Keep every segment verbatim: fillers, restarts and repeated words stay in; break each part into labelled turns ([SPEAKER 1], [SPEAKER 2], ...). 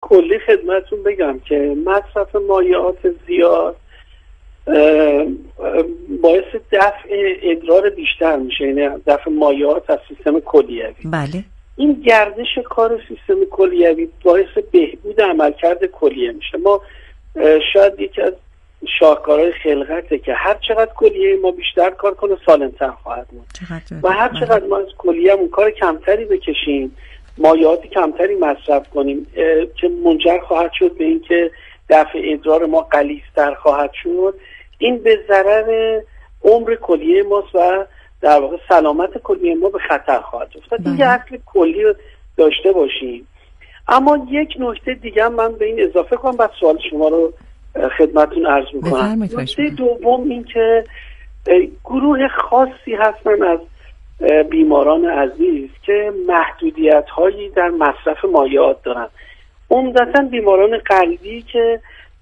[SPEAKER 1] کلی خدمتتون بگم که مصرف مایعات زیاد باعث دفع ادرار بیشتر میشه، یعنی دفع مایعات از سیستم کلیوی.
[SPEAKER 2] بله.
[SPEAKER 1] این گردش کار سیستم کلیوی باعث بهبود عملکرد کلیه میشه. ما شاید یکی از شاهکارهای خلقته که هر چقدر کلیه ما بیشتر کار کنه سالم‌تر خواهد بود و هر چقدر ما از کلیه‌مون کار کمتری بکشیم، مایعات کمتری مصرف کنیم که منجر خواهد شد به اینکه دفع ادرار ما غلیظتر خواهد شد، این به ضرر عمر کلیه ماست و در واقع سلامت کلیه ما به خطر خواهد افتاد. این یه اصل کلی رو داشته باشیم. اما یک نکته دیگه من به این اضافه کنم، بعد سوال شما رو خدمتتون عرض میکنم. نکته دوم این که گروه خاصی هستن از بیماران عزیز که محدودیت هایی در مصرف مایعات دارن، عمدتاً بیماران قلبی که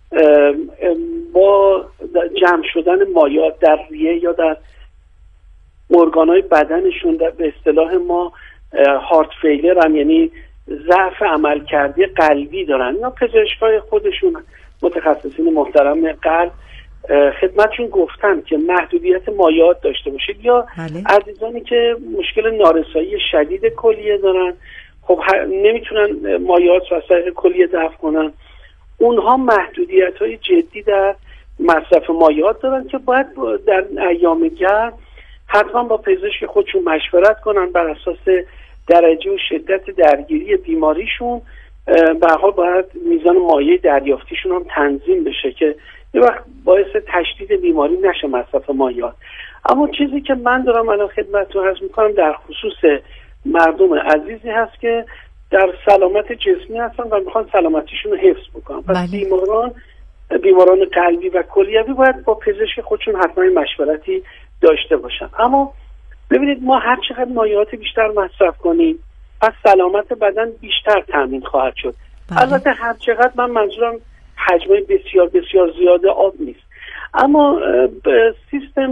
[SPEAKER 1] با جمع شدن مایعات در ریه یا در ارگان‌های بدنشون به اصطلاح ما هارت فیلر هم، یعنی ضعف عملکردی قلبی دارن. یا پزشکای خودشون متخصصین محترم قلب خدمتشون گفتن که محدودیت مایعات داشته باشید، یا
[SPEAKER 2] بله.
[SPEAKER 1] عزیزانی که مشکل نارسایی شدید کلیه دارن، خب نمیتونن مایعات رو از طریق کلیه دفع کنن، اونها محدودیت‌های جدی در مصرف مایعات دارن که باید در ایام گرم حتما با پزشک خودشون مشورت کنن بر اساس درجه و شدت درگیری بیماریشون. به هر حال باید میزان مایع دریافتیشون هم تنظیم بشه که یه وقت باعث تشدید بیماری نشه مصرف مایعات. اما چیزی که من دارم الان خدمتتون عرض میکنم در خصوص مردم عزیزی هست که در سلامت جسمی هستن و میخوان سلامتیشون رو حفظ بکنن. پس بیماران بیماران قلبی و کلیوی باید با پزشک خودشون حتما مشورتی داشته باشن. اما ببینید ما هر چقدر مایعات بیشتر مصرف کنیم پس سلامت بدن بیشتر تامین خواهد شد.
[SPEAKER 2] بله.
[SPEAKER 1] البته هر چقدر، من منظورم حجم بسیار بسیار زیاد آب نیست، اما سیستم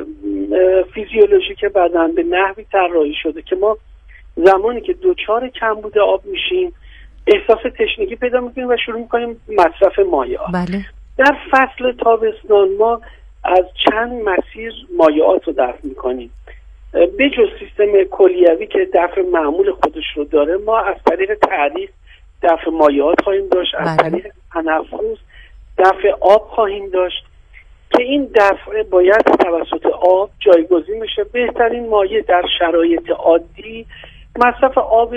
[SPEAKER 1] فیزیولوژیک بدن به نحوی طراحی شده که ما زمانی که دوچار کمبود آب میشیم احساس تشنگی پیدا میکنیم و شروع میکنیم مصرف مایعات.
[SPEAKER 2] بله.
[SPEAKER 1] در فصل تابستان ما از چند مسیر مایعات رو دفع میکنیم. به جز سیستم کلیوی که دفع معمول خودش رو داره، ما از طریق تعریق دفع مایعات خواهیم داشت، از طریق تنفس دفع آب خواهیم داشت که این دفع باید توسط آب جایگزین میشه. بهترین مایع در شرایط عادی مصرف آب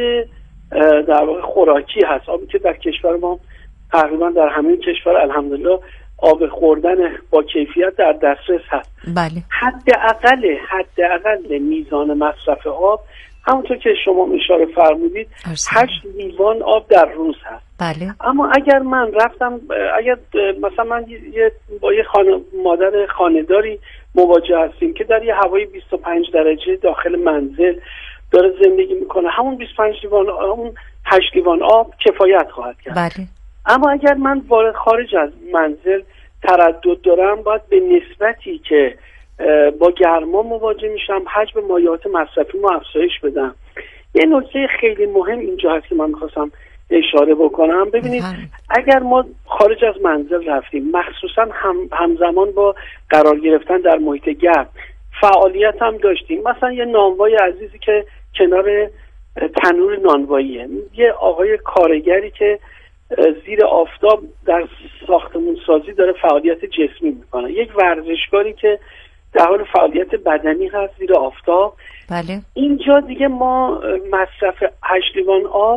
[SPEAKER 1] در واقع خوراکی هست، آبی که در کشور ما تقریبا در همه کشور الحمدلله آب خوردن با کیفیت در دسترس هست.
[SPEAKER 2] بله.
[SPEAKER 1] حداقل حداقل میزان مصرف آب همونطور که شما اشاره فرمودید هشت لیوان آب در روز هست.
[SPEAKER 2] بله.
[SPEAKER 1] اما اگر من رفتم، اگر مثلا من یه با یه خانه مادر خانه‌داری مواجه هستیم که در یه هوای بیست و پنج درجه داخل منزل داره زندگی میکنه، همون بیست و پنج لیوان، همون هشت لیوان آب کفایت خواهد کرد.
[SPEAKER 2] بله.
[SPEAKER 1] اما اگر من وارد خارج از منزل تردد دارم، باید به نسبتی که با گرما مواجه میشم حجم مایعات مصرفی ما افزایش بدم. یه نکته خیلی مهم اینجا هست که من میخواستم اشاره بکنم. ببینید اگر ما خارج از منزل رفتیم، مخصوصا هم همزمان با قرار گرفتن در محیط گرم فعالیت هم داشتیم، مثلا یه نانوای عزیزی که کنار تنور نانواییه، یه آقای کارگری که زیر آفتاب در ساختمون سازی داره فعالیت جسمی میکنه، یک ورزشکاری که در حال فعالیت بدنی هست زیر آفتاب.
[SPEAKER 2] بله.
[SPEAKER 1] اینجا دیگه ما مصرف هشت لیوان آب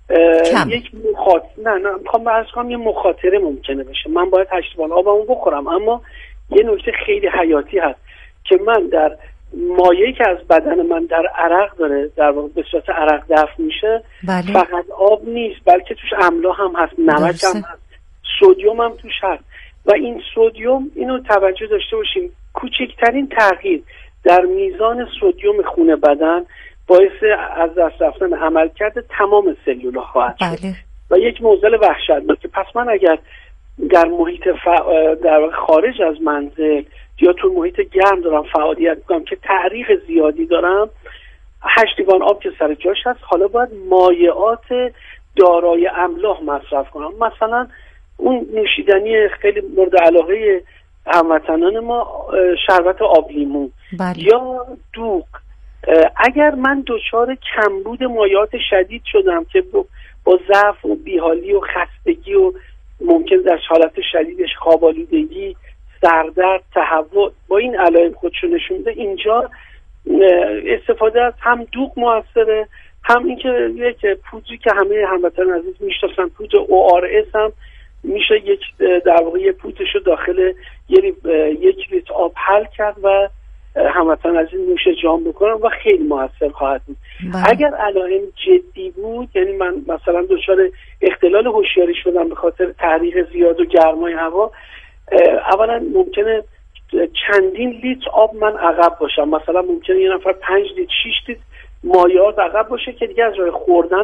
[SPEAKER 1] یک مخاطره نه نه میخوام عرض کنم یه مخاطره ممکنه بشه. من باید هشت لیوان آبمو بخورم، اما یه نکته خیلی حیاتی هست که من در مایعی که از بدن من در عرق داره در واقع به صورت عرق دفع میشه.
[SPEAKER 2] بله.
[SPEAKER 1] فقط آب نیست بلکه توش املا هم هست، نمک هم هست، سدیم هم توش هست و این سدیم، اینو توجه داشته باشیم، کوچکترین تغییر در میزان سدیم خون بدن باعث از دست رفتن عملکرد تمام سلول‌ها خواهد شد.
[SPEAKER 2] بله.
[SPEAKER 1] و یک معضل وحشتناک. پس من اگر در محیط ف... در خارج از منزل یا تو محیط گرم دارم فعالیت میکنم که تعریق زیادی دارم، هشت لیوان آب که سر جاش هست، حالا باید مایعات دارای املاح مصرف کنن. مثلا اون نوشیدنی خیلی مورد علاقه هموطنان ما شربت آب لیمو یا دوغ. اگر من دچار کمبود مایعات شدید شدم که با ضعف و بیحالی و خستگی و ممکن در حالت شدیدش خواب‌آلودگی، سردرد، تهوع با این علائم خودشو نشون میده، اینجا استفاده از هم دوغ موثره، هم اینکه یک پودری که همه هموطنان عزیز میشناسن، پودر او آر اس هم میشه یک در واقع یک پودرشو داخل یک لیتر آب حل کرد و هموطنان عزیز نوش جام بکنن و خیلی موثر خواهد بود. اگر علائم جدی بود، یعنی من مثلا دچار اختلال هوشیاری شدم به خاطر تحریک زیاد و گرمای هوا، اولا ممکنه چندین لیتر آب من عقب باشم، مثلا ممکنه یه نفر پنج لیتر شش لیتر مایعات عقب باشه که دیگه از راه خوردن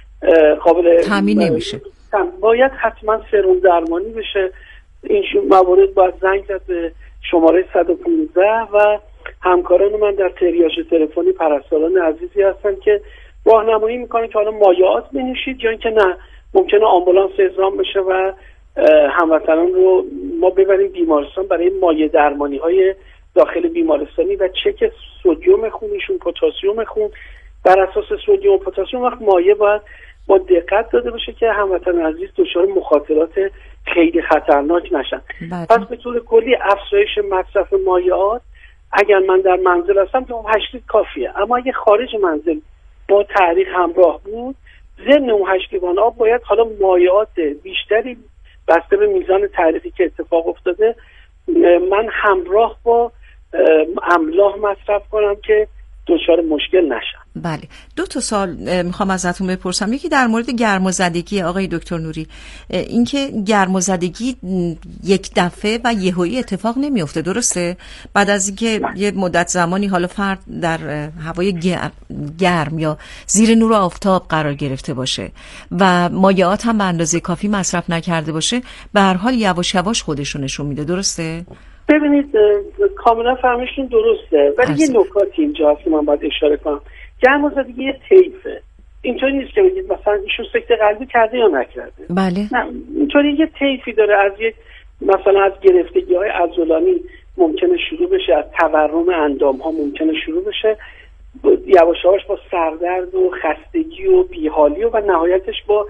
[SPEAKER 1] قابل
[SPEAKER 2] تامین نمیشه.
[SPEAKER 1] باید حتما سرم درمانی بشه. این موارد باید زنگ زد به شماره صد و پانزده و همکاران من در تریاژ تلفنی پرستاران عزیزی هستن که راهنمایی میکنن که حالا مایعات بنوشید یا اینکه نه ممکنه آمبولانس اعزام بشه و هموطنان رو ما ببریم بیمارستان برای مایع درمانی های داخل بیمارستانی و چک سدیم خونشون، پتاسیم خون. بر اساس سدیم و پتاسیم وقت مایع باید با دقت داده بشه که هموطنان عزیز دچار مخاطرات خیلی خطرناک نشن. پس به طور کلی افزایش مصرف مایعات اگر من در منزل هستم که هشت لیتر کافیه، اما اگه خارج منزل با تحریک همراه بود، ضمن اون هشت لیوان آب باید حالا مایعات بیشتری بسته به میزان تحریکی که اتفاق افتاده من همراه با املاح مصرف کنم که دچار مشکل نشم.
[SPEAKER 2] بله، دو تا سوال میخوام ازتون بپرسم. یکی در مورد گرمازدگی آقای دکتر نوری، اینکه گرمازدگی یک دفعه و یهویی اتفاق نمیفته، درسته؟ بعد از اینکه یه مدت زمانی حالا فرد در هوای گرم, گرم یا زیر نور آفتاب قرار گرفته باشه و مایعات هم به اندازه کافی مصرف نکرده باشه، به هر حال یواش یواش خودشون نشون میده، درسته؟
[SPEAKER 1] ببینید کاملا فهمشون درسته، ولی یه نکاتی اینجا هست که من باید اشاره کنم. گرمازدگی یه طیفه، اینطوری نیست که بگید مثلا ایشون سکته قلبی کرده یا نکرده.
[SPEAKER 2] بله.
[SPEAKER 1] نه، اینطوری یه طیفی داره، از یک مثلا از گرفتگی های عضلانی ممکنه شروع بشه، از تورم اندام ها ممکنه شروع بشه، یواش یواش با سردرد و خستگی و بیحالی و, و نهایتش با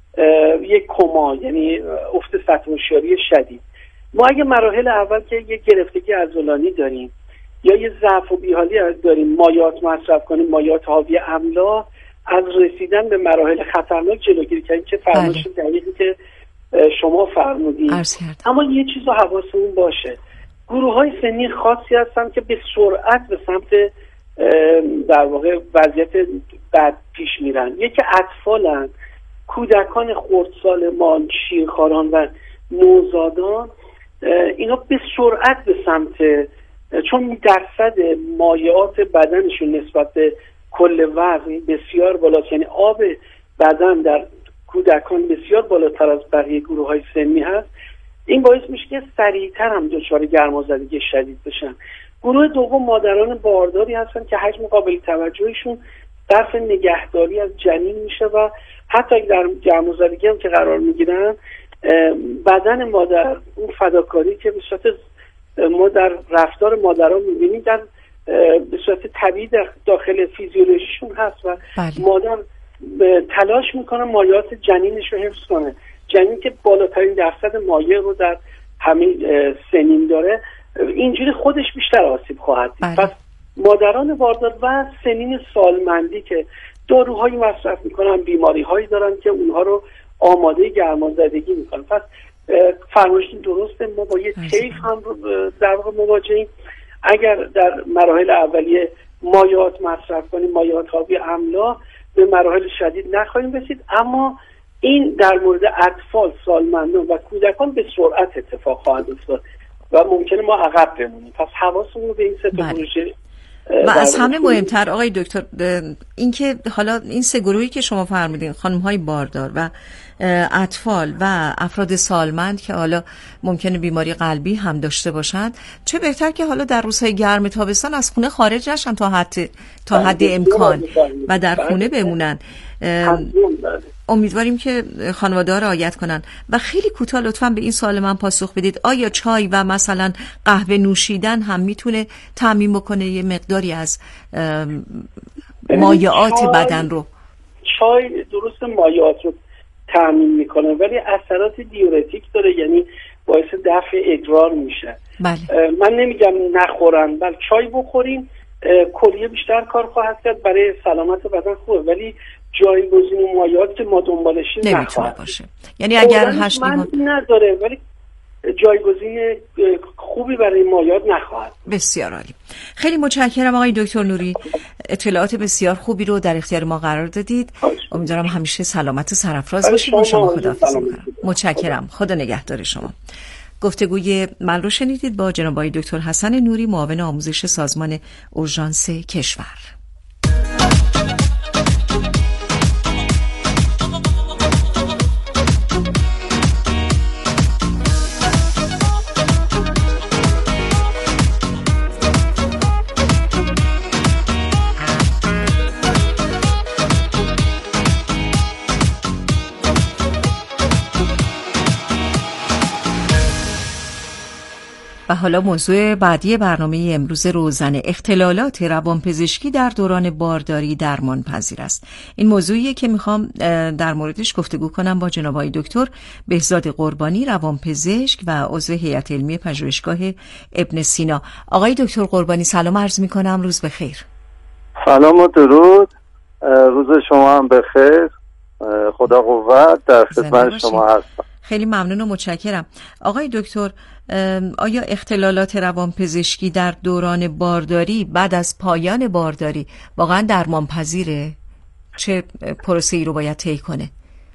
[SPEAKER 1] یک کما، یعنی افت سطح هوشیاری شدید. ما اگه مراحل اول که یک گرفتگی عضلانی داریم یا یه ضعف و بیحالی داریم، مایعات مصرف کنیم، مایعات حاوی املاح، از رسیدن به مراحل خطرناک جلوگیری کنیم که فرمایش دقیقی که شما فرمودید. اما یه چیز رو حواسمون باشه، گروه های سنی خاصی هستن که به سرعت به سمت در واقع وضعیت بد پیش میرن. یکی اطفالن، کودکان خردسالمان، شیرخواران و نوزادان، اینا به سرعت به سمت، چون درصد مایعات بدنشون نسبت به کل وزن بسیار بالاست، یعنی آب بدن در کودکان بسیار بالاتر از بقیه گروه های سنی هست، این باعث میشه که سریعتر هم دچار گرمازدگی شدید بشن. گروه دوم مادران بارداری هستن که حجم قابل توجهشون صرف نگهداری از جنین میشه و حتی در گرمازدگی هم که قرار میگیرن، بدن مادر اون فداکاری که به صورت ما در رفتار مادران میبینیم در به صورت طبیعی در داخل فیزیولوژیشون هست و بله. مادر تلاش میکنه مایعات جنینش رو حفظ کنه. جنین که بالاترین درصد مایع رو در همین سنین داره، اینجوری خودش بیشتر آسیب خواهد دید. بله. پس مادران باردار و سنین سالمندی که داروهایی مصرف میکنن، بیماری هایی دارن که اونها رو آماده گرمازدگی میکنن. پس فرمایشتون درسته، ما با یه طیف هم در واقع مواجهیم. اگر در مراحل اولیه مایعات مصرف کنیم، مایعات حاوی املاح، به مراحل شدید نخواهیم رسید، اما این در مورد اطفال، سالمندان و کودکان به سرعت اتفاق خواهد افتاد و ممکنه ما عقب بمونیم. پس حواسمون رو به این سه تا پروژه
[SPEAKER 2] و از همه مهمتر آقای دکتر اینکه حالا این سه گروهی که شما فرمودین، خانم‌های باردار و اطفال و افراد سالمند که حالا ممکنه بیماری قلبی هم داشته باشند، چه بهتر که حالا در روزهای گرم تابستان از خونه خارج نشن تا حد تا حد امکان و در خونه بمونن. امیدواریم که خانواده ها رعایت کنن. و خیلی کوتاه لطفاً به این سوال من پاسخ بدید، آیا چای و مثلا قهوه نوشیدن هم میتونه تامین بکنه یه مقداری از مایعات بدن رو؟
[SPEAKER 1] چای درست مایعات رو تامین میکنه ولی اثرات دیورتیک داره، یعنی باعث دفع ادرار میشه.
[SPEAKER 2] بله.
[SPEAKER 1] من نمیگم نخورن، بل چای بخورین کلیه بیشتر کار خواهد کرد، برای سلامت بدن خوبه، ولی جایگزین و مایعات که ما دنبالشیم
[SPEAKER 2] نمیتونه باشه. یعنی اگر هشت
[SPEAKER 1] من نداره ولی جایگزین خوبی برای مایعات نخواهد.
[SPEAKER 2] بسیار عالی. خیلی متشکرم آقای دکتر نوری، اطلاعات بسیار خوبی رو در اختیار ما قرار دادید. امیدوارم همیشه سلامت و سرفراز باشید. با شما خداحافظی می‌کنم. متشکرم. خدا نگهدار شما. گفتگوی من رو شنیدید با جناب آقای دکتر حسن نوری، معاون آموزش سازمان اورژانس کشور. و حالا موضوع بعدی برنامه امروز روزنه، اختلالات روانپزشکی در دوران بارداری درمان پذیر است. این موضوعیه که میخوام در موردش گفتگو کنم با جناب آقای دکتر بهزاد قربانی، روانپزشک و عضو هیئت علمی پژوهشگاه ابن سینا. آقای دکتر قربانی سلام عرض میکنم، روز بخیر.
[SPEAKER 3] سلام و درود، روز شما هم بخیر، خدا قوت، در خدمت شما هستم.
[SPEAKER 2] خیلی ممنون و متشکرم. آقای دکتر، آیا اختلالات روانپزشکی در دوران بارداری بعد از پایان بارداری واقعا درمان پذیره؟ چه پروسه‌ای رو باید طی کنه؟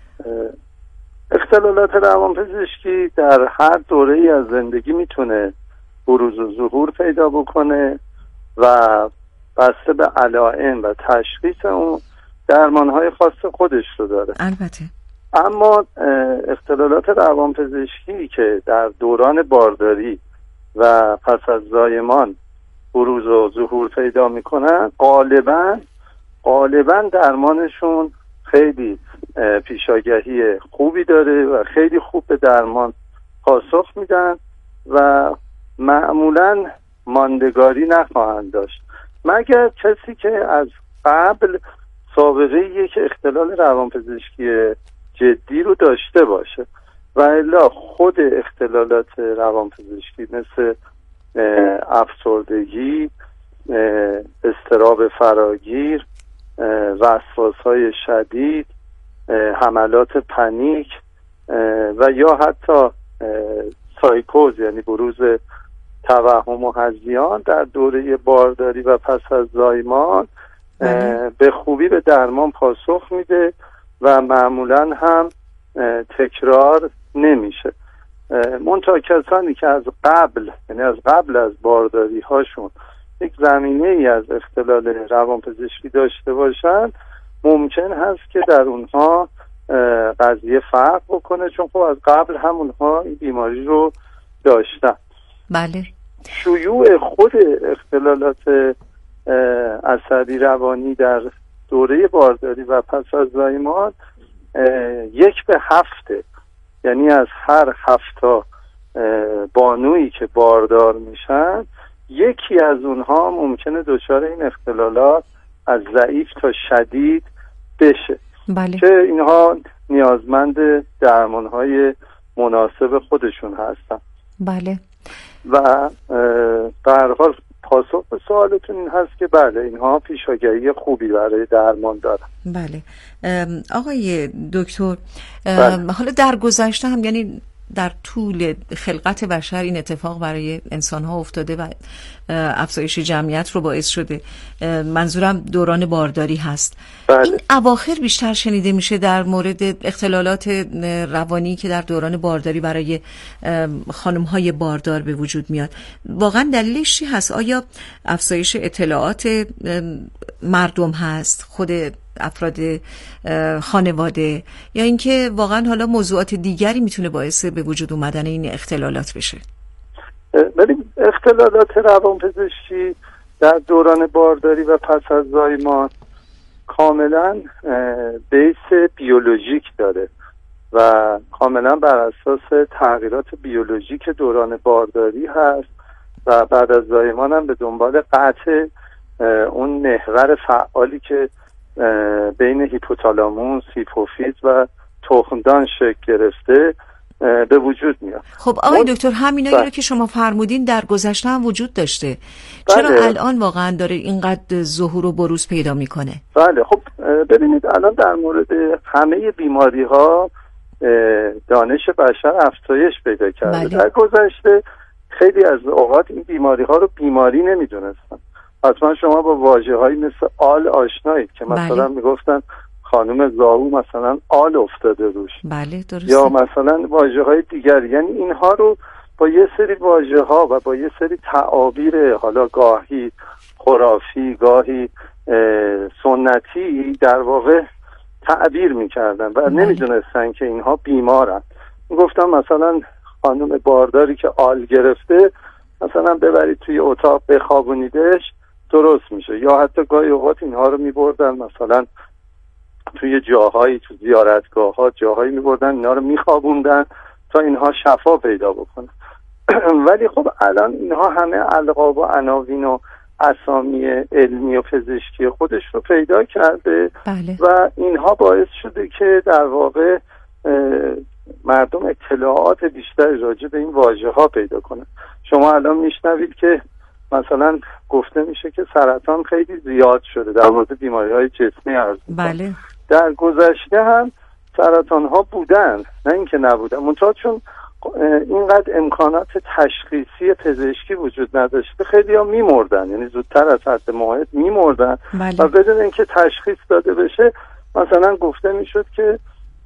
[SPEAKER 3] اختلالات روانپزشکی در هر دوره‌ای از زندگی میتونه بروز و ظهور پیدا بکنه و بسته به علائم و تشخیص اون درمان‌های خاص خودش رو داره.
[SPEAKER 2] البته.
[SPEAKER 3] اما اختلالات روانپزشکی که در دوران بارداری و پس از زایمان بروز و ظهور پیدا میکنن غالبا غالبا درمانشون خیلی پیشاگهی خوبی داره و خیلی خوب به درمان پاسخ میدن و معمولا ماندگاری نخواهند داشت، مگر کسی که از قبل سابقه یک اختلال روانپزشکی جدی رو داشته باشه و الا خود اختلالات روانپزشکی مثل افسردگی، اضطراب فراگیر، وسواس‌های شدید، حملات پنیک و یا حتی سایکوز یعنی بروز توهم و هذیان در دوره بارداری و پس از زایمان به خوبی به درمان پاسخ میده و معمولا هم تکرار نمیشه. منتها کسانی که از قبل یعنی از قبل از بارداری هاشون یک زمینه ای از اختلال روانپزشکی داشته باشن ممکن هست که در اونها قضیه فرق بکنه، چون خب از قبل هم اونها این بیماری رو داشتن.
[SPEAKER 2] بله.
[SPEAKER 3] شیوع خود اختلالات عصبی روانی در دوره بارداری و پس از زایمان یک به هفته، یعنی از هر هفت بانویی که باردار میشن یکی از اونها ممکنه دچار این اختلالات از ضعیف تا شدید بشه.
[SPEAKER 2] بله.
[SPEAKER 3] که اینها نیازمند درمانهای مناسب خودشون هستن.
[SPEAKER 2] بله.
[SPEAKER 3] و به هر حال پاسخ به سوالتون این هست که بله اینها پیشاگهی خوبی برای درمان دارن.
[SPEAKER 2] بله. آقای دکتر، بله. حالا در گذشته هم یعنی در طول خلقت بشر این اتفاق برای انسان ها افتاده و افزایش جمعیت رو باعث شده. منظورم دوران بارداری هست.
[SPEAKER 3] بله.
[SPEAKER 2] این اواخر بیشتر شنیده میشه در مورد اختلالات روانی که در دوران بارداری برای خانم های باردار به وجود میاد. واقعا دلیلش چی هست؟ آیا افزایش اطلاعات مردم هست، خود افراد خانواده، یا اینکه واقعا حالا موضوعات دیگری میتونه باعث به وجود اومدن این اختلالات بشه؟
[SPEAKER 3] ولی اختلالات روانپزشکی در دوران بارداری و پس از زایمان کاملا بیس بیولوژیک داره و کاملا بر اساس تغییرات بیولوژیک دوران بارداری هست و بعد از زایمان هم به دنبال قطع اون محور فعالی که بین هیپوتالاموس، هیپوفیز و تخمدان شکل گرفته به وجود میاد.
[SPEAKER 2] خب آقای دکتر همینایی رو که شما فرمودین در گذشته هم وجود داشته، چرا بله. الان واقعا داره اینقدر ظهور و بروز پیدا میکنه؟
[SPEAKER 3] بله خب ببینید الان در مورد همه بیماری ها دانش بشر افزایش پیدا کرده. بله. در گذشته خیلی از اوقات این بیماری ها رو بیماری نمیدونستن. حتما شما با واژه هایی مثل آل آشنایید که مثلا بله. میگفتن خانم زاهو مثلا آل افتاده روش.
[SPEAKER 2] بله درسته.
[SPEAKER 3] یا مثلا واژه های دیگر، یعنی اینها رو با یه سری واژه ها و با یه سری تعابیر حالا گاهی خرافی گاهی سنتی در واقع تعبیر میکردن و بله. نمیدونستن که اینها بیمارن. گفتم مثلا خانم بارداری که آل گرفته مثلا ببرید توی اتاق بخوابونیدش درست میشه. یا حتی گاهی اوقات اینها رو میبردن مثلا توی جاهایی تو زیارتگاه ها جاهایی میبردن اینا رو میخوابوندن تا اینها شفا پیدا بکنن. ولی خب الان اینها همه القاب و عناوین و اسامی علمی و پزشکی خودش رو پیدا کرده.
[SPEAKER 2] بله.
[SPEAKER 3] و اینها باعث شده که در واقع مردم اطلاعات بیشتری راجع به این واژه ها پیدا کنن. شما الان میشنوید که مثلا گفته میشه که سرطان خیلی زیاد شده در مورد بیماری های جسمی عرض.
[SPEAKER 2] بله.
[SPEAKER 3] در گذشته هم سرطان ها بودن، نه اینکه نبودن، منتها چون اینقدر امکانات تشخیصی پزشکی وجود نداشته خیلی ها میمردن، یعنی زودتر از حد موعد میمردن.
[SPEAKER 2] بله.
[SPEAKER 3] و بدون اینکه تشخیص داده بشه مثلا گفته میشد که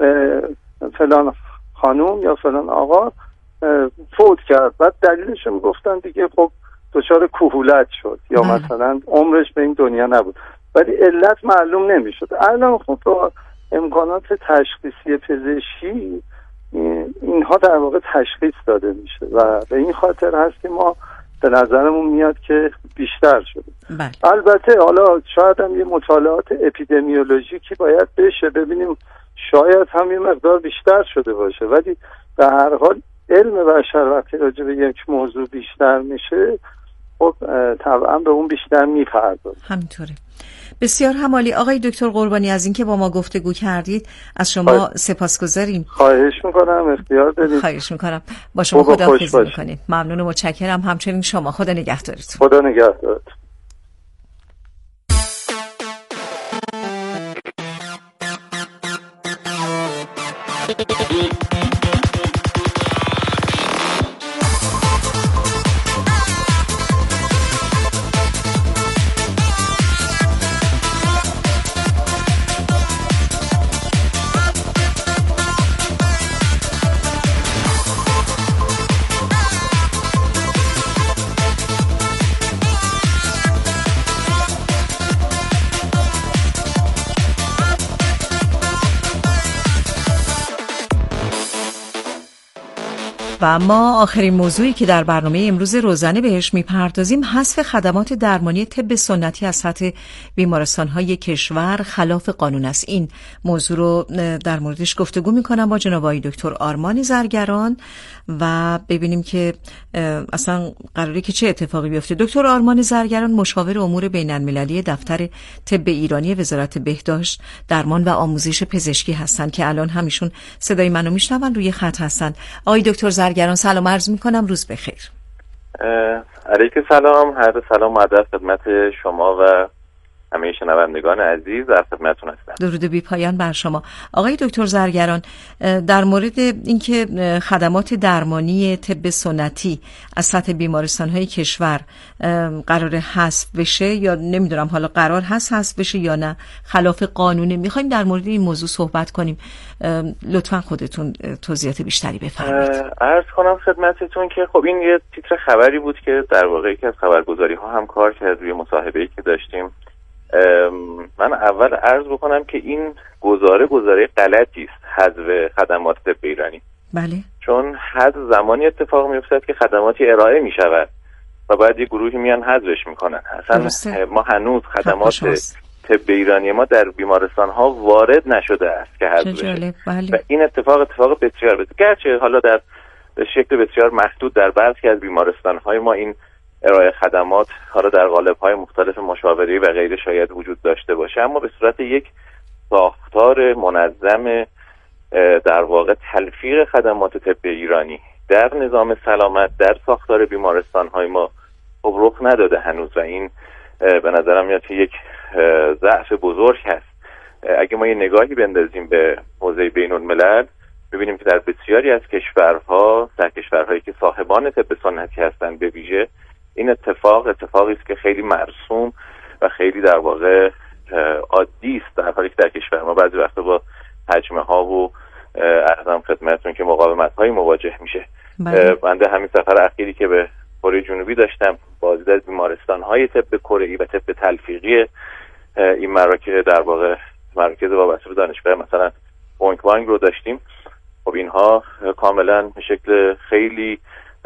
[SPEAKER 3] فلان خانوم یا فلان آقا فوت کرد، بعد دلیلش رو میگفتن دیگه خب دچار کهولت شد یا بله. مثلا عمرش به این دنیا نبود، ولی علت معلوم نمیشد. الان خب با امکانات تشخیصی پزشکی اینها در واقع تشخیص داده میشه و به این خاطر هست که ما به نظرمون میاد که بیشتر شده.
[SPEAKER 2] بله.
[SPEAKER 3] البته حالا شاید هم یه مطالعات اپیدمیولوژیکی باید بشه ببینیم شاید هم یه مقدار بیشتر شده باشه، ولی به هر حال علم بشر وقتی راجع به یک موضوع بیشتر میشه خب طبعا به اون بیشتر میپردازه.
[SPEAKER 2] همینطوره. بسیار همالی آقای دکتر قربانی از اینکه با ما گفتگو کردید از شما سپاسگزاریم.
[SPEAKER 3] خواهش میکنم، اختیار بدید.
[SPEAKER 2] خواهش میکنم. با شما خداحافظی میکنیم. ممنون و متشکرم. همچنین شما خدا نگهدارتون.
[SPEAKER 3] خدا نگهدارتون.
[SPEAKER 2] و اما آخرین موضوعی که در برنامه امروز روزانه بهش میپردازیم حذف خدمات درمانی طب سنتی از سطح بیمارستان‌های کشور خلاف قانون است. این موضوع رو در موردش گفتگو میکنم با جناب آقای دکتر آرمان زرگران و ببینیم که اصلا قراره که چه اتفاقی بیفته. دکتر آرمان زرگران مشاور امور بین‌المللی دفتر طب ایرانی وزارت بهداشت، درمان و آموزش پزشکی هستند که الان همیشون صدای منو میشنون، روی خط هستن. آقای دکتر زرگران سلام عرض میکنم، روز بخیر.
[SPEAKER 4] علیکم سلام، هر سلام و ادب خدمت شما و همه شنوندگان عزیز، در خدمتتون هستم.
[SPEAKER 2] درود بی پایان بر شما. آقای دکتر زرگران، در مورد اینکه خدمات درمانی طب سنتی از سطح بیمارستان‌های کشور قرار حذف بشه یا نمیدونم حالا قرار هست حذف بشه یا نه خلاف قانونه، میخوایم در مورد این موضوع صحبت کنیم. لطفاً خودتون توضیحات بیشتری بفرمایید.
[SPEAKER 4] عرض کنم خدمتتون که خب این یه تیتر خبری بود که در واقع یکی از خبرگزاری‌ها هم کار کرد روی مصاحبه‌ای که داشتیم. من اول عرض بکنم که این گزاره گزاره غلطی است، حذف خدمات طب ایرانی.
[SPEAKER 2] بله.
[SPEAKER 4] چون حذف زمانی اتفاق می‌افتد که خدماتی ارائه می‌شود و بعد یه گروهی میان حذفش میکنن. اصلا ما هنوز خدمات طب ایرانی ما در بیمارستان ها وارد نشده است که حذف بشه. و این اتفاق اتفاق بسیار بسیار گرچه حالا در شکل بسیار محدود در برخی از بیمارستان های ما این ارائه خدمات حالا در قالب های مختلف مشاوره و غیره شاید وجود داشته باشه، اما به صورت یک ساختار منظم در واقع تلفیق خدمات طب ایرانی در نظام سلامت در ساختار بیمارستان های ما خب رخ نداده هنوز و این به نظرم میاد که یک ضعف بزرگ هست. اگه ما یه نگاهی بندازیم به حوزه بین الملل ببینیم که در بسیاری از کشورها، در کشورهایی که صاحبان طب سنتی هستند به ویژه، این اتفاق اتفاقی است که خیلی مرسوم و خیلی در واقع عادی است، در حالی که در کشور ما بعضی وقتا با حجمه ها و عرضم خدمتتون که مقاومت هایی مواجه میشه. بنده همین سفر اخیری که به کره جنوبی داشتم، بازدید از بیمارستان های طب کره‌ای و طب تلفیقی این مراکز در واقع مراکز وابسته به دانشگاه مثلا بانک بانک رو داشتیم. خب اینها کاملا به شکل خیلی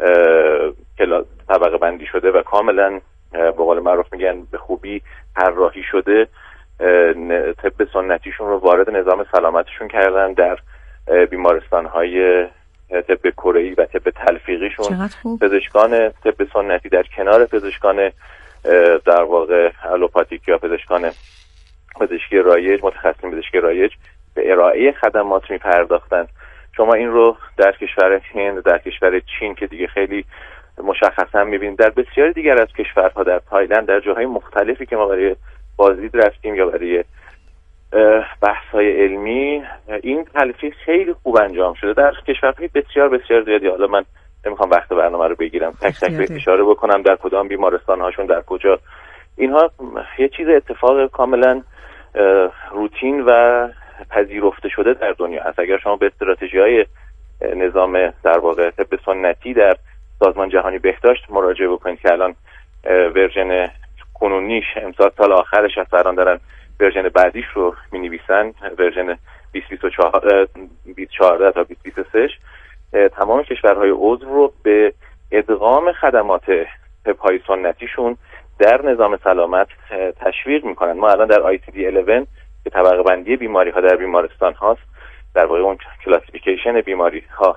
[SPEAKER 4] طبقه بندی شده و کاملا به قول معروف میگن به خوبی طراحی شده طب سنتیشون رو وارد نظام سلامتشون کردن در بیمارستان‌های طب کره‌ای و طب تلفیقیشون. پزشکان طب سنتی در کنار پزشکان در واقع الوپاتیک یا پزشکان پزشکی رایج، متخصصین پزشکی رایج به ارائه خدمات می‌پرداختند. شما این رو در کشور هند، در کشور چین که دیگه خیلی مشخصا می‌بینید، در بسیاری دیگر از کشورها، در تایلند، در جاهای مختلفی که ما برای بازدید رفتیم یا برای بحث‌های علمی، این تلفیق خیلی خوب انجام شده در کشورهای بسیار بسیار زیادی. حالا من نمیخوام وقت برنامه رو بگیرم تک تک به اشاره بکنم در کدام بیمارستان هاشون در کجا. اینها یه چیز اتفاق کاملا روتین و پذیرفته شده در دنیا هست. اگر شما به استراتژی‌های نظام در واقع طب سنتی در سازمان جهانی بهداشت مراجعه بکنید که الان ورژن کنونیش امسال سال آخرش هست، الان دارن ورژن بعدیش رو می‌نویسن، ورژن بیست بیست و چهار تا بیست بیست و سه، تمام کشورهای عضو رو به ادغام خدمات طب‌های سنتیشون در نظام سلامت تشویق میکنن. ما الان در آی سی دی یازده که طبقه بندی بیماری ها در بیمارستان هاست، در واقع اون کلاسیفیکیشن بیماری ها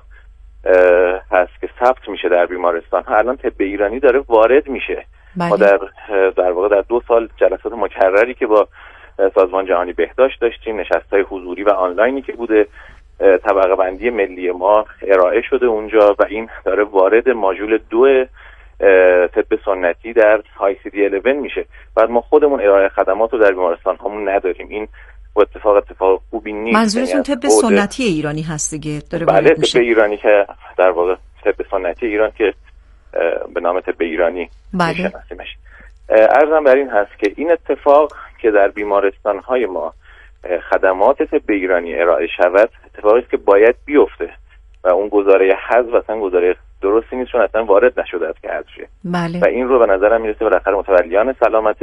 [SPEAKER 4] هست که ثبت میشه در بیمارستان ها، الان طب ایرانی داره وارد میشه. بله. ما در در واقع در دو سال جلسات مکرری که با سازمان جهانی بهداشت داشتیم، نشست‌های حضوری و آنلاینی که بوده، طبقه بندی ملی ما ارائه شده اونجا و این داره وارد ماژول دو طب سنتی در آی سی دی یازده میشه. بعد ما خودمون ارائه خدمات رو در بیمارستان همون نداریم. این اتفاق اتفاق خوبی نیست.
[SPEAKER 2] منظورتون طب سنتی ایرانی هست دیگه داره وارد
[SPEAKER 4] بله،
[SPEAKER 2] میشه.
[SPEAKER 4] طب ایرانی که در واقع طب سنتی ایران که به نام طب ایرانی میشناسیمش. عرضم بر این هست که این اتفاق که در بیمارستان‌های ما خدمات طب ایرانی ارائه شود اتفاقی است که باید بیفته و اون گزاره حذف اصلا گزاره درستی نیست، چون اصلا وارد نشده است که حذف شه.
[SPEAKER 2] بله.
[SPEAKER 4] و این رو به نظرم میرسه بالاخره متولیان سلامت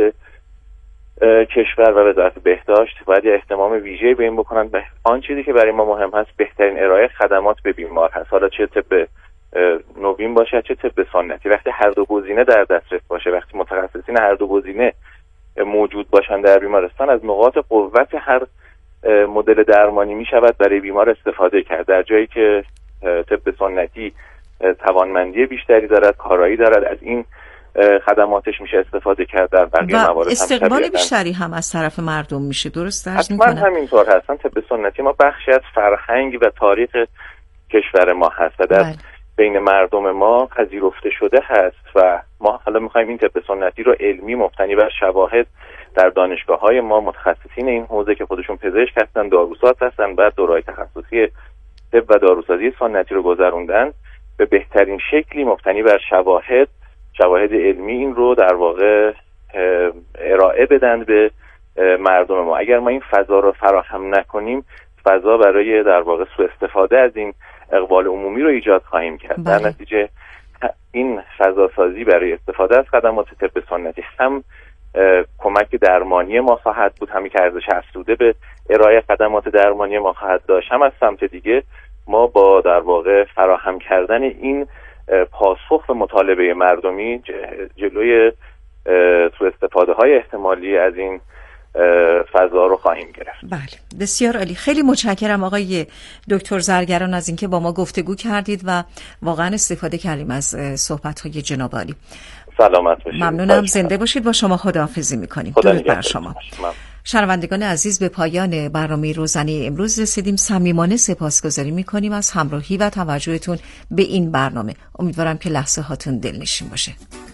[SPEAKER 4] کشور و وزارت بهداشت باید یه اهتمام ویژه‌ای به این بکنن. به آن چیزی که برای ما مهم هست بهترین ارائه خدمات به بیمار هست، حالا چه طب نوین باشه چه طب سنتی. وقتی هر دو گزینه در دسترس باشه، وقتی متخصصین هر دو گزینه موجود باشن در بیمارستان، از نقاط قوت هر مدل درمانی می شود برای بیمار استفاده کرد. در جایی که طب سنتی توانمندی بیشتری دارد، کارایی دارد، از این خدماتش میشه استفاده کرد. در بقیه موارد هم
[SPEAKER 2] استقبال بیشتری هم از طرف مردم میشه. درست درست
[SPEAKER 4] میکنم؟ حتما همینطور هستن. طب سنتی ما بخشی از فرهنگ و تاریخ کشور ما هست و در بله. بین مردم ما پذیرفته شده هست و ما حالا میخوایم این طب سنتی رو علمی مبتنی بر شواهد در دانشگاه‌های ما، متخصصین این حوزه که خودشون پزشک هستن، داروساز هستن، بعد دوره‌های تخصصی طب و داروسازی سنتی رو گذروندن، به بهترین شکلی مبتنی بر شواهد شواهد علمی این رو در واقع ارائه بدن به مردم ما. اگر ما این فضا رو فراهم نکنیم، فضا برای در واقع سوء استفاده از این اقبال عمومی رو ایجاد خواهیم کرد. در نتیجه این فضا سازی برای استفاده از خدمات طب سنتی هم کمک درمانی ما خواهد بود، همین که ارزش افزوده به ارائه خدمات درمانی ما خواهد داشت، هم از سمت دیگه ما با در واقع فراهم کردن این پاسخ به مطالبه مردمی جلوی سوء استفاده های احتمالی از این فضا رو خواهیم گرفت.
[SPEAKER 2] بله، بسیار عالی. خیلی متشکرم آقای دکتر زرگران از اینکه با ما گفتگو کردید و واقعا استفاده کردیم از صحبت‌های جناب عالی.
[SPEAKER 4] سلامت باشید.
[SPEAKER 2] ممنونم، زنده باشید. با شما خداحافظی می‌کنیم. درود بر شما. شنوندگان عزیز، به پایان برنامه روزانه امروز رسیدیم. صمیمانه سپاسگزاری می‌کنیم از همراهی و توجهتون به این برنامه. امیدوارم که لحظه هاتون دلنشین باشه.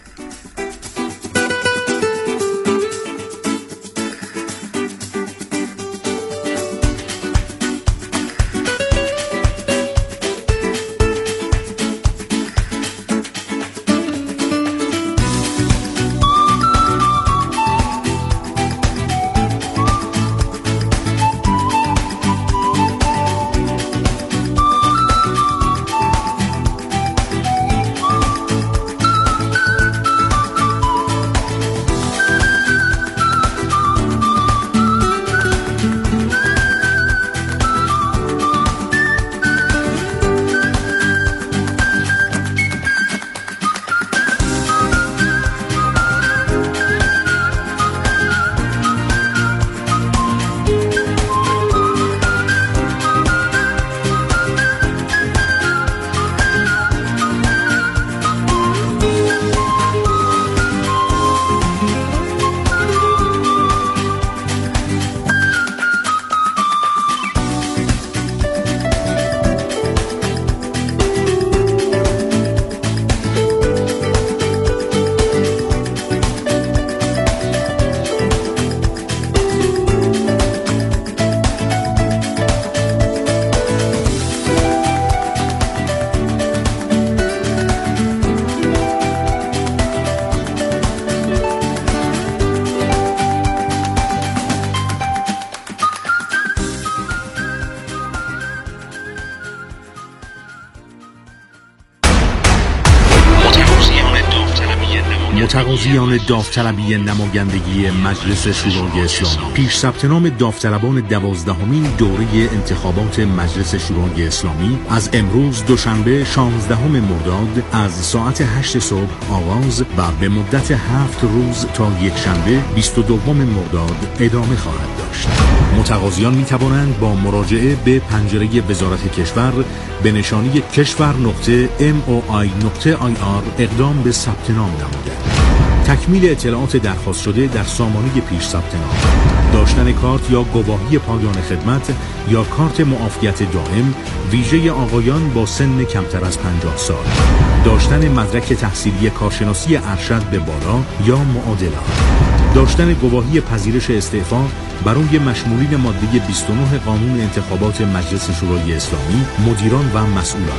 [SPEAKER 5] متقاضیان داوطلبی نمایندگی مجلس شورای اسلامی پیش ثبت نام داوطلبان دوازدهمین دوره انتخابات مجلس شورای اسلامی از امروز دوشنبه شانزدهم مرداد از ساعت هشت صبح آغاز و به مدت هفت روز تا یک شنبه بیست و دوم مرداد ادامه خواهد داشت. متقاضیان می توانند با مراجعه به پنجره وزارت کشور به نشانی کشور نقطه ام او آی نقطه آی آر اقدام به ثبت نام نمایند. تکمیل اطلاعات درخواست شده در سامانه پیش ثبت نام، داشتن کارت یا گواهی پایان خدمت یا کارت معافیت دائم ویژه آقایان با سن کمتر از پنجاه سال، داشتن مدرک تحصیلی کارشناسی ارشد به بالا یا معادل آن، داشتن گواهی پذیرش استعفا برای مشمولین ماده بیست و نه قانون انتخابات مجلس شورای اسلامی مدیران و مسئولان،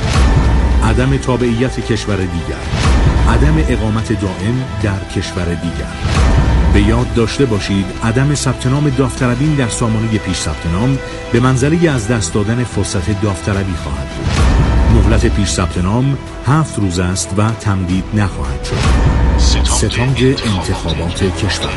[SPEAKER 5] عدم تابعیت کشور دیگر، عدم اقامت دائم در کشور دیگر. به یاد داشته باشید عدم ثبت نام داوطلبین در سامانه پیش ثبت نام به منزله از دست دادن فرصت داوطلبی خواهد بود. مهلت پیش ثبت نام هفت روز است و تمدید نخواهد شد. ستاد انتخابات کشور.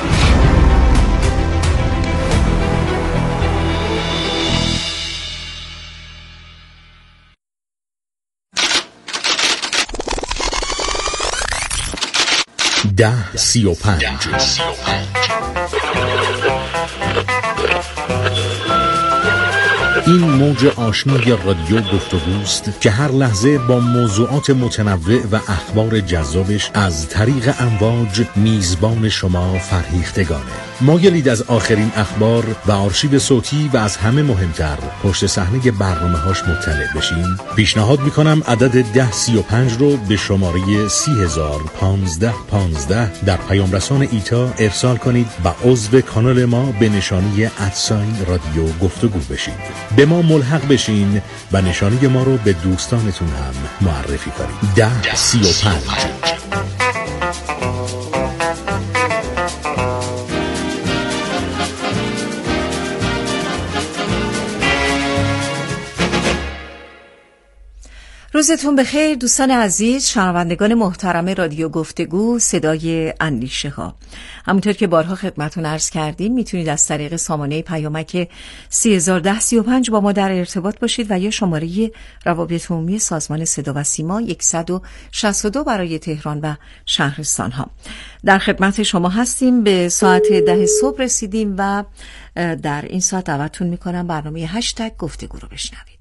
[SPEAKER 5] ده سی و پنج این موج آشنای رادیو گفتگوست که هر لحظه با موضوعات متنوع و اخبار جذابش از طریق امواج میزبان شما فرهیختگانه. مایلید از آخرین اخبار و آرشیو صوتی و از همه مهمتر پشت صحنه برنامه‌هاش مطلع بشین؟ پیشنهاد میکنم عدد ده سی و پنج رو به شماره سی هزار پانزده پانزده در پیام رسان ایتا ارسال کنید و عضو کانال ما به نشانی ادساین رادیو گفتگو بشید. به ما ملحق بشین و نشانی ما رو به دوستانتون هم معرفی کنید. ده سی و پنج.
[SPEAKER 2] روزتون بخیر دوستان عزیز، شنوندگان محترم رادیو گفتگو صدای اندیشه ها. همونطور که بارها خدمتتون عرض کردیم میتونید از طریق سامانه پیامک سه هزار و ده سی و پنج با ما در ارتباط باشید و یا شماره روابط عمومی سازمان صدا و سیما صد و شصت و دو برای تهران و شهرستان ها. در خدمت شما هستیم. به ساعت ده صبح رسیدیم و در این ساعت دعوتتون میکنم برنامه هشتگ گفتگو رو بشنوید.